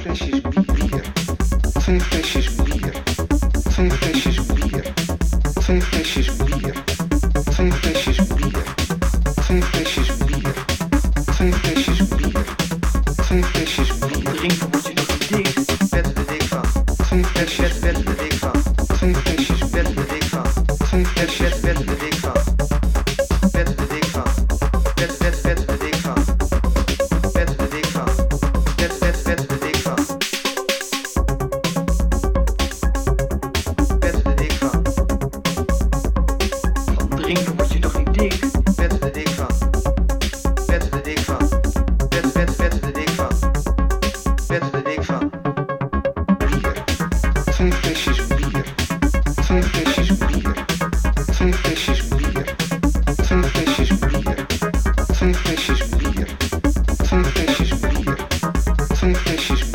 flesjes bier. 2 flesjes bier. 2 flesjes bier. 2 flesjes bier. 2 flesjes bier. 2 flesjes bier. 2 flesjes bier. 2 flesjes bier. Drinken word je nog een dik. Vet de dik van. 2 flesjes Vet de dik van. 2 flesjes Vet de dik van. 2 flesjes Vet de dik van. Vet de dik van. Vet de dik van. Vet de dik van. Vet de dik van. Vet de dik van. Van drinken word je nog niet dik. Vet de dik van. Vet de dik van. Vet de dik van. Vet de dik van. bier. 2 flesjes bier. 2 flesjes bier. 2 flesjes bier. 2 flesjes bier. 2 flesjes bier. 2 flesjes bier. 2 flesjes